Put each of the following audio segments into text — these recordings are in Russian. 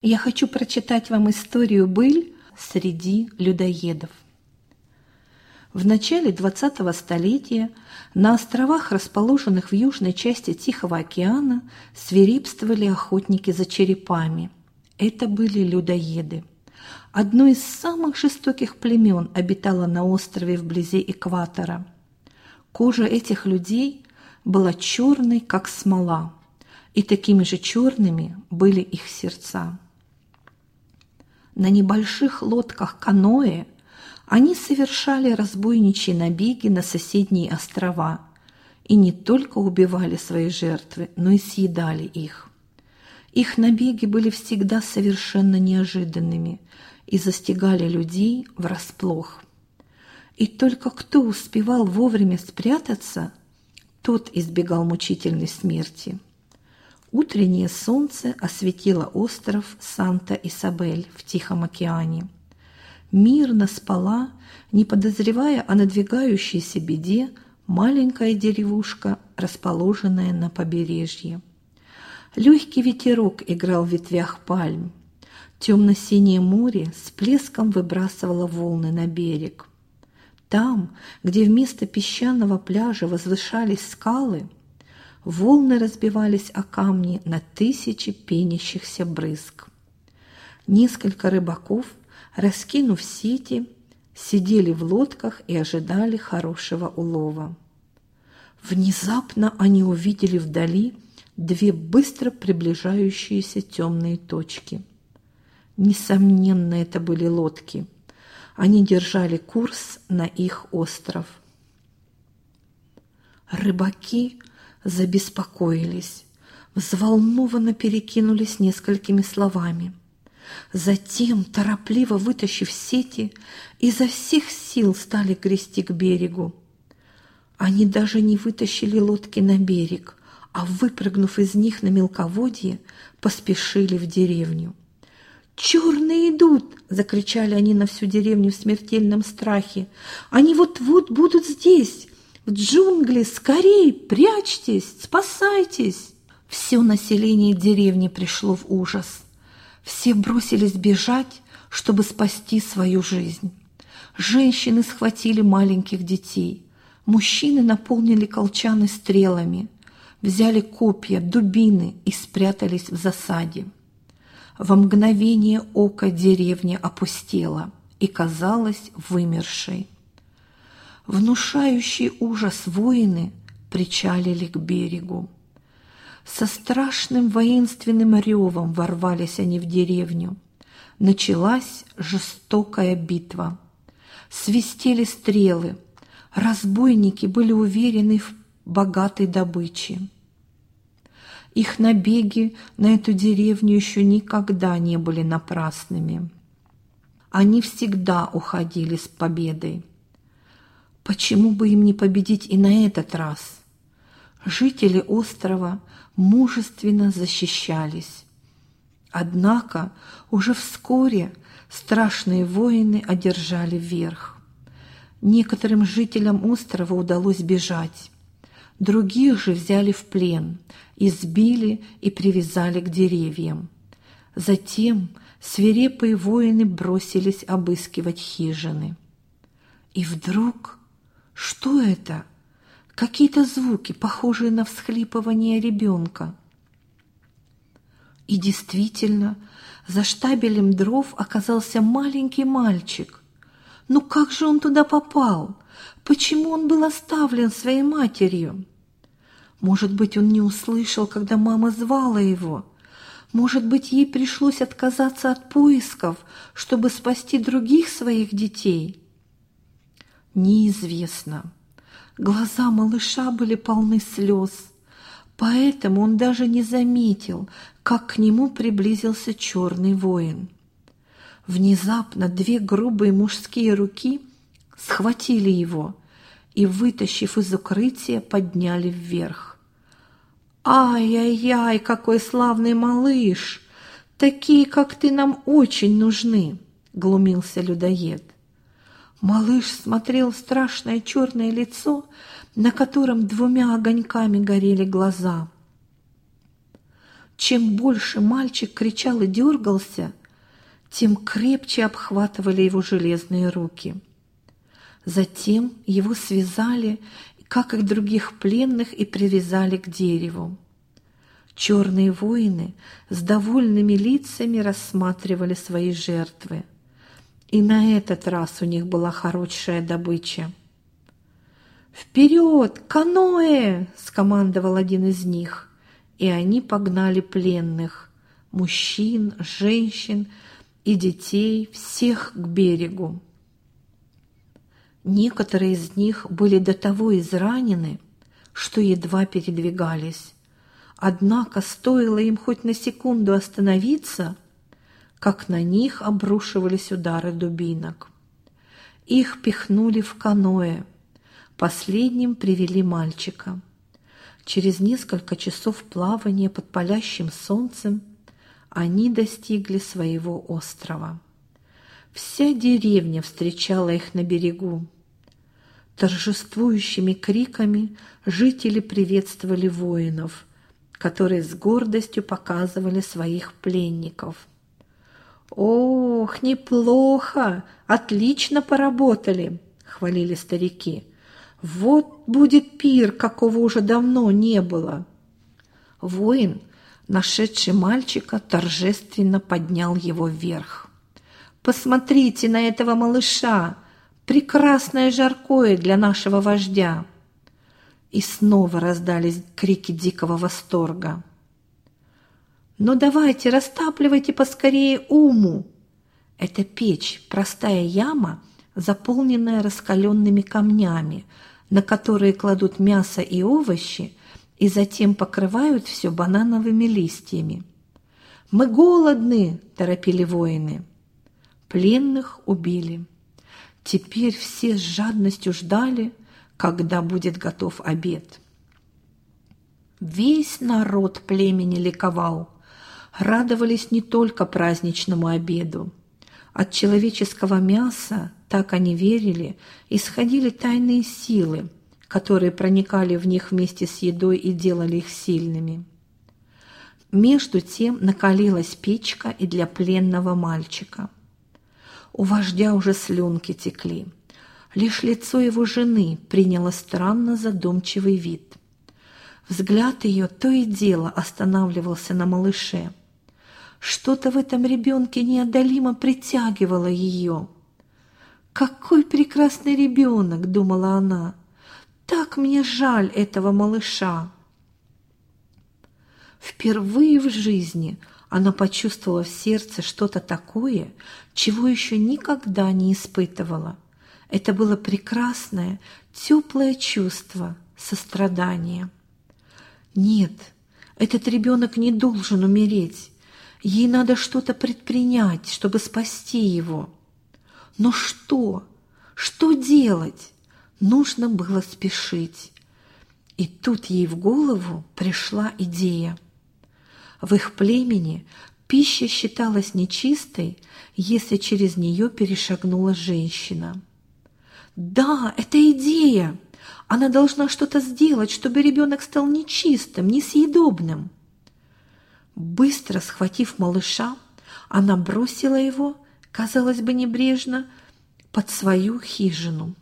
Я хочу прочитать вам историю «Быль среди людоедов». В начале 20-го столетия на островах, расположенных в южной части Тихого океана, свирепствовали охотники за черепами. Это были людоеды. Одно из самых жестоких племен обитало на острове вблизи экватора. Кожа этих людей была черной, как смола, и такими же черными были их сердца. На небольших лодках-каноэ они совершали разбойничьи набеги на соседние острова и не только убивали свои жертвы, но и съедали их. Их набеги были всегда совершенно неожиданными и застигали людей врасплох. И только кто успевал вовремя спрятаться, тот избегал мучительной смерти. Утреннее солнце осветило остров Санта-Исабель в Тихом океане. Мирно спала, не подозревая о надвигающейся беде, маленькая деревушка, расположенная на побережье. Легкий ветерок играл в ветвях пальм. Темно-синее море с плеском выбрасывало волны на берег. Там, где вместо песчаного пляжа возвышались скалы, волны разбивались о камни на тысячи пенящихся брызг. Несколько рыбаков, раскинув сети, сидели в лодках и ожидали хорошего улова. Внезапно они увидели вдали две быстро приближающиеся темные точки. Несомненно, это были лодки. Они держали курс на их остров. Рыбаки забеспокоились, взволнованно перекинулись несколькими словами. Затем, торопливо вытащив сети, изо всех сил стали грести к берегу. Они даже не вытащили лодки на берег, а, выпрыгнув из них на мелководье, поспешили в деревню. «Черные идут!» – закричали они на всю деревню в смертельном страхе. «Они вот-вот будут здесь! В джунгли! Скорей! Прячьтесь! Спасайтесь!» Все население деревни пришло в ужас. Все бросились бежать, чтобы спасти свою жизнь. Женщины схватили маленьких детей. Мужчины наполнили колчаны стрелами, взяли копья, дубины и спрятались в засаде. Во мгновение ока деревня опустела и казалась вымершей. Внушающий ужас воины причалили к берегу. Со страшным воинственным ревом ворвались они в деревню. Началась жестокая битва. Свистели стрелы. Разбойники были уверены в богатой добыче. Их набеги на эту деревню еще никогда не были напрасными. Они всегда уходили с победой. Почему бы им не победить и на этот раз? Жители острова мужественно защищались. Однако уже вскоре страшные воины одержали верх. Некоторым жителям острова удалось бежать. Других же взяли в плен, избили и привязали к деревьям. Затем свирепые воины бросились обыскивать хижины. И вдруг... Что это? Какие-то звуки, похожие на всхлипывание ребенка. И действительно, за штабелем дров оказался маленький мальчик. Ну как же он туда попал? Почему он был оставлен своей матерью? Может быть, он не услышал, когда мама звала его? Может быть, ей пришлось отказаться от поисков, чтобы спасти других своих детей? Неизвестно. Глаза малыша были полны слез, поэтому он даже не заметил, как к нему приблизился черный воин. Внезапно две грубые мужские руки схватили его и, вытащив из укрытия, подняли вверх. «Ай-яй-яй, какой славный малыш! Такие, как ты, нам очень нужны!» — глумился людоед. Малыш смотрел в страшное черное лицо, на котором двумя огоньками горели глаза. Чем больше мальчик кричал и дергался, тем крепче обхватывали его железные руки. Затем его связали, как и других пленных, и привязали к дереву. Черные воины с довольными лицами рассматривали свои жертвы. И на этот раз у них была хорошая добыча. «Вперед, каноэ!» – скомандовал один из них, и они погнали пленных, мужчин, женщин и детей, всех к берегу. Некоторые из них были до того изранены, что едва передвигались. Однако стоило им хоть на секунду остановиться, как на них обрушивались удары дубинок. Их пихнули в каноэ. Последним привели мальчика. Через несколько часов плавания под палящим солнцем они достигли своего острова. Вся деревня встречала их на берегу. Торжествующими криками жители приветствовали воинов, которые с гордостью показывали своих пленников. «Ох, неплохо! Отлично поработали!» — хвалили старики. «Вот будет пир, какого уже давно не было!» Воин, нашедший мальчика, торжественно поднял его вверх. «Посмотрите на этого малыша! Прекрасное жаркое для нашего вождя!» И снова раздались крики дикого восторга. «Но давайте, растапливайте поскорее уму!» Это печь, простая яма, заполненная раскаленными камнями, на которые кладут мясо и овощи, и затем покрывают все банановыми листьями. «Мы голодны!» – торопили воины. Пленных убили. Теперь все с жадностью ждали, когда будет готов обед. Весь народ племени ликовал. Радовались не только праздничному обеду. От человеческого мяса, так они верили, исходили тайные силы, которые проникали в них вместе с едой и делали их сильными. Между тем накалилась печка и для пленного мальчика. У вождя уже слюнки текли. Лишь лицо его жены приняло странно задумчивый вид. Взгляд ее то и дело останавливался на малыше. Что-то в этом ребенке неодолимо притягивало ее. «Какой прекрасный ребенок!» – думала она. «Так мне жаль этого малыша!» Впервые в жизни она почувствовала в сердце что-то такое, чего еще никогда не испытывала. Это было прекрасное, теплое чувство сострадания. Нет, этот ребенок не должен умереть. Ей надо что-то предпринять, чтобы спасти его. Но что? Что делать? Нужно было спешить. И тут ей в голову пришла идея. В их племени пища считалась нечистой, если через нее перешагнула женщина. Да, это идея! Она должна что-то сделать, чтобы ребенок стал нечистым, несъедобным. Быстро схватив малыша, она бросила его, казалось бы, небрежно, под свою хижину.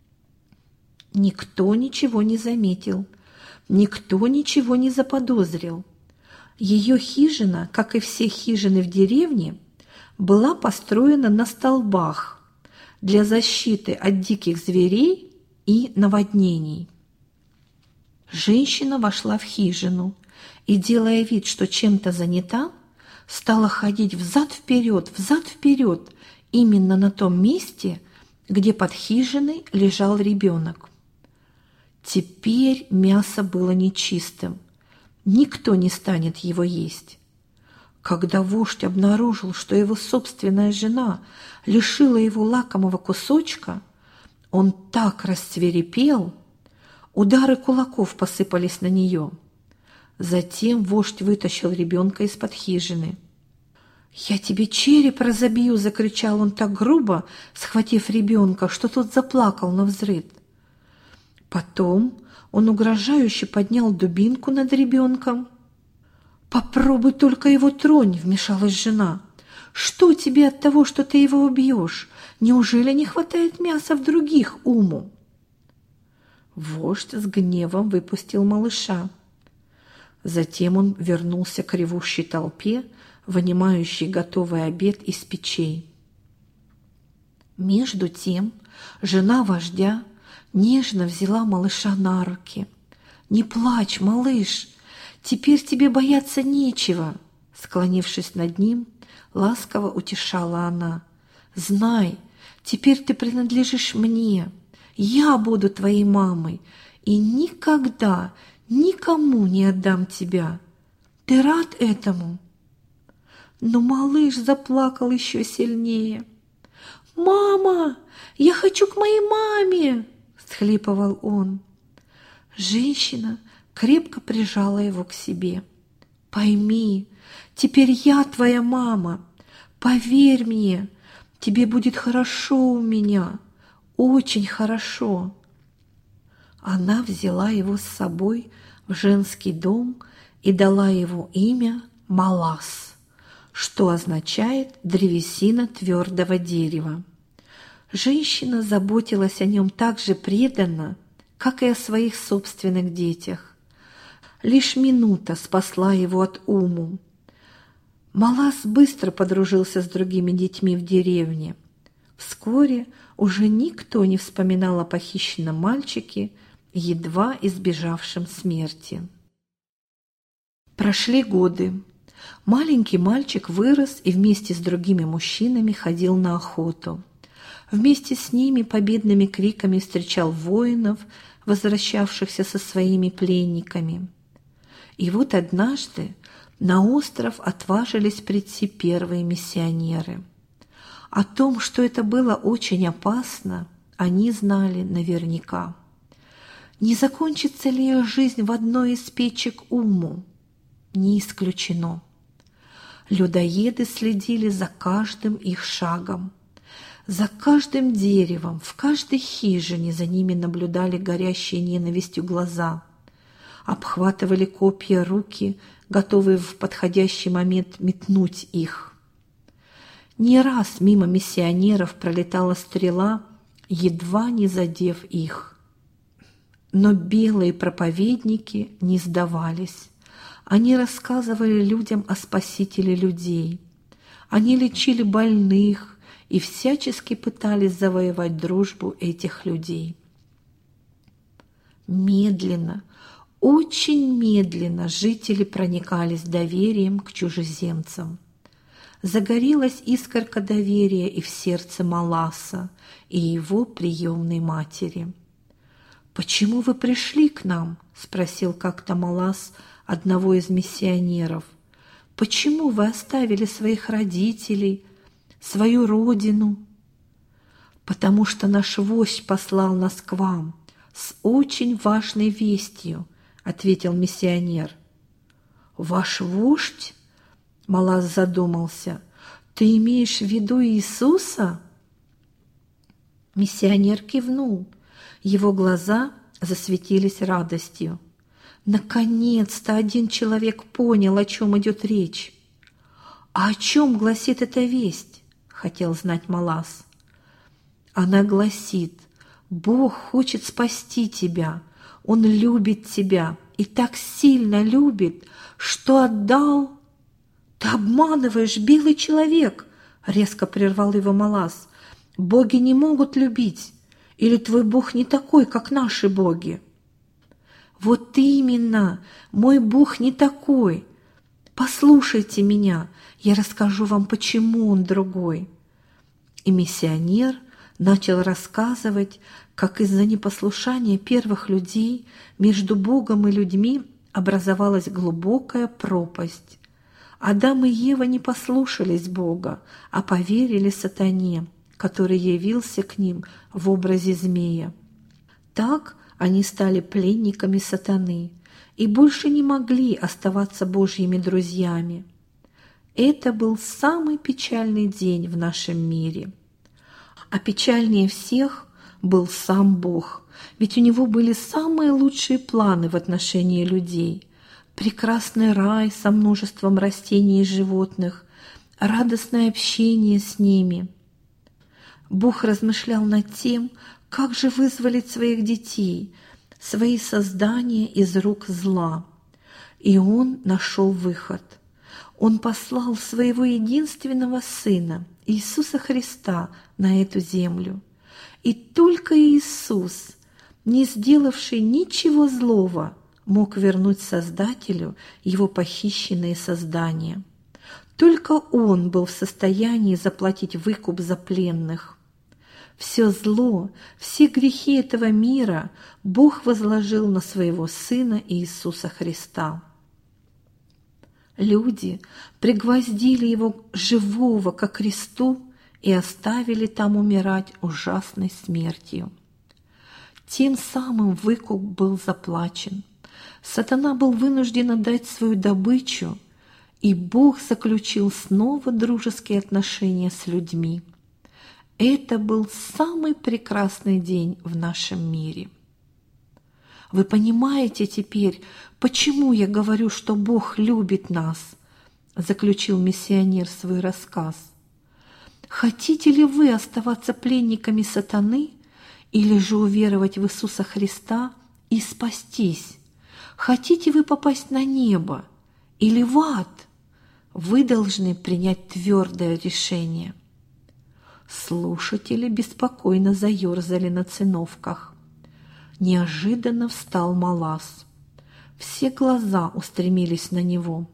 Никто ничего не заметил, никто ничего не заподозрил. Ее хижина, как и все хижины в деревне, была построена на столбах для защиты от диких зверей и наводнений. Женщина вошла в хижину и, делая вид, что чем-то занята, стала ходить взад-вперед, именно на том месте, где под хижиной лежал ребенок. Теперь мясо было нечистым, никто не станет его есть. Когда вождь обнаружил, что его собственная жена лишила его лакомого кусочка, он так рассвирепел, удары кулаков посыпались на нее. Затем вождь вытащил ребенка из-под хижины. «Я тебе череп разобью!» – закричал он так грубо, схватив ребенка, что тот заплакал навзрыд. Потом он угрожающе поднял дубинку над ребенком. «Попробуй только его тронь», — вмешалась жена. «Что тебе от того, что ты его убьешь? Неужели не хватает мяса в других уму?» Вождь с гневом выпустил малыша. Затем он вернулся к ревущей толпе, вынимающей готовый обед из печей. Между тем жена вождя нежно взяла малыша на руки. «Не плачь, малыш, теперь тебе бояться нечего», — склонившись над ним, ласково утешала она. «Знай, теперь ты принадлежишь мне, я буду твоей мамой и никогда никому не отдам тебя. Ты рад этому?» Но малыш заплакал еще сильнее. «Мама, я хочу к моей маме!» – всхлипывал он. Женщина крепко прижала его к себе. «Пойми, теперь я твоя мама. Поверь мне, тебе будет хорошо у меня, очень хорошо». Она взяла его с собой в женский дом и дала ему имя Малас, что означает «древесина твердого дерева». Женщина заботилась о нем так же преданно, как и о своих собственных детях. Лишь минута спасла его от уму. Малас быстро подружился с другими детьми в деревне. Вскоре уже никто не вспоминал о похищенном мальчике, едва избежавшем смерти. Прошли годы. Маленький мальчик вырос и вместе с другими мужчинами ходил на охоту. Вместе с ними победными криками встречал воинов, возвращавшихся со своими пленниками. И вот однажды на остров отважились прийти первые миссионеры. О том, что это было очень опасно, они знали наверняка. Не закончится ли их жизнь в одной из печек Умму? Не исключено. Людоеды следили за каждым их шагом. За каждым деревом, в каждой хижине за ними наблюдали горящие ненавистью глаза. Обхватывали копья руки, готовые в подходящий момент метнуть их. Не раз мимо миссионеров пролетала стрела, едва не задев их. Но белые проповедники не сдавались. Они рассказывали людям о Спасителе людей. Они лечили больных и всячески пытались завоевать дружбу этих людей. Медленно, очень медленно жители проникались доверием к чужеземцам. Загорелась искорка доверия и в сердце Маласа и его приемной матери. «Почему вы пришли к нам?» – спросил как-то Малас одного из миссионеров. «Почему вы оставили своих родителей, свою родину?» «Потому что наш вождь послал нас к вам с очень важной вестью», – ответил миссионер. «Ваш вождь?» – Малас задумался. «Ты имеешь в виду Иисуса?» Миссионер кивнул. Его глаза засветились радостью. Наконец-то один человек понял, о чем идет речь. «А о чем гласит эта весть?» – хотел знать Малас. Она гласит: «Бог хочет спасти тебя, Он любит тебя и так сильно любит, что отдал...» «Ты обманываешь, белый человек!» – резко прервал его Малас. «Боги не могут любить. Или твой Бог не такой, как наши боги?» «Вот именно, мой Бог не такой. Послушайте меня, я расскажу вам, почему Он другой». И миссионер начал рассказывать, как из-за непослушания первых людей между Богом и людьми образовалась глубокая пропасть. Адам и Ева не послушались Бога, а поверили сатане, который явился к ним в образе змея. Так они стали пленниками сатаны и больше не могли оставаться Божьими друзьями. Это был самый печальный день в нашем мире. А печальнее всех был сам Бог, ведь у Него были самые лучшие планы в отношении людей. прекрасный рай со множеством растений и животных, радостное общение с ними. Бог размышлял над тем, как же вызволить своих детей, свои создания из рук зла. И Он нашел выход. Он послал Своего единственного Сына, Иисуса Христа, на эту землю. И только Иисус, не сделавший ничего злого, мог вернуть Создателю Его похищенные создания. Только Он был в состоянии заплатить выкуп за пленных. Все зло, все грехи этого мира Бог возложил на Своего Сына Иисуса Христа. Люди пригвоздили Его живого ко кресту и оставили там умирать ужасной смертью. Тем самым выкуп был заплачен. Сатана был вынужден отдать свою добычу, и Бог заключил снова дружеские отношения с людьми. Это был самый прекрасный день в нашем мире. Вы понимаете теперь, почему я говорю, что Бог любит нас, заключил миссионер свой рассказ. Хотите ли вы оставаться пленниками сатаны или же уверовать в Иисуса Христа и спастись? Хотите вы попасть на небо или в ад? Вы должны принять твердое решение. Слушатели беспокойно заерзали на циновках. Неожиданно встал Малас. Все глаза устремились на него.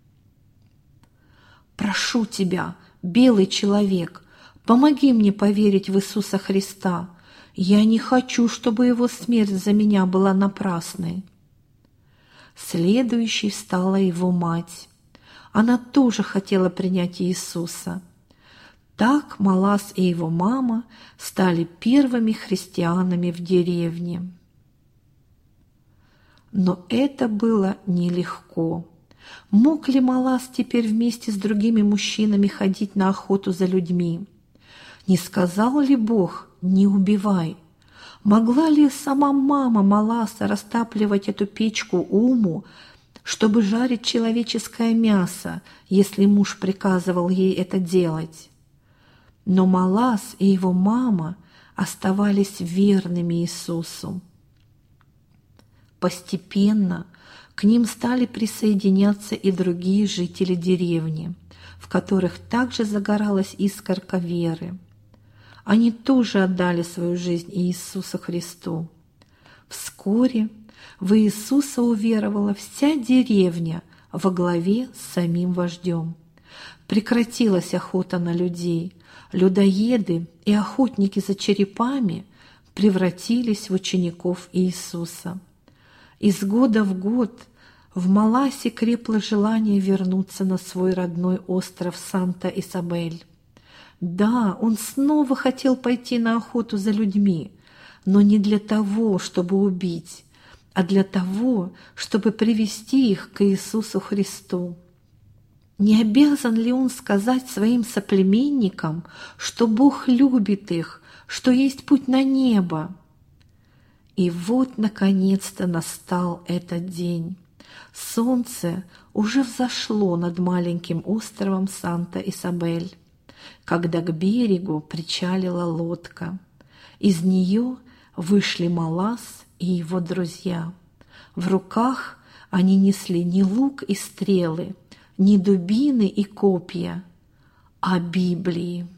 «Прошу тебя, белый человек, помоги мне поверить в Иисуса Христа. Я не хочу, чтобы Его смерть за меня была напрасной». Следующей стала его мать. Она тоже хотела принять Иисуса. Так Малас и его мама стали первыми христианами в деревне. Но это было нелегко. Мог ли Малас теперь вместе с другими мужчинами ходить на охоту за людьми? Не сказал ли Бог «не убивай»? Могла ли сама мама Маласа растапливать эту печку Уму, чтобы жарить человеческое мясо, если муж приказывал ей это делать? Но Малас и его мама оставались верными Иисусу. Постепенно к ним стали присоединяться и другие жители деревни, в которых также загоралась искорка веры. Они тоже отдали свою жизнь Иисусу Христу. Вскоре в Иисуса уверовала вся деревня во главе с самим вождем. Прекратилась охота на людей. Людоеды и охотники за черепами превратились в учеников Иисуса. Из года в год в Маласе крепло желание вернуться на свой родной остров Санта-Исабель. Да, он снова хотел пойти на охоту за людьми, но не для того, чтобы убить, а для того, чтобы привести их к Иисусу Христу. Не обязан ли он сказать своим соплеменникам, что Бог любит их, что есть путь на небо? И вот, наконец-то, настал этот день. Солнце уже взошло над маленьким островом Санта-Исабель, когда к берегу причалила лодка. Из нее вышли Малас и его друзья. В руках они несли не лук и стрелы, не дубины и копья, а Библии.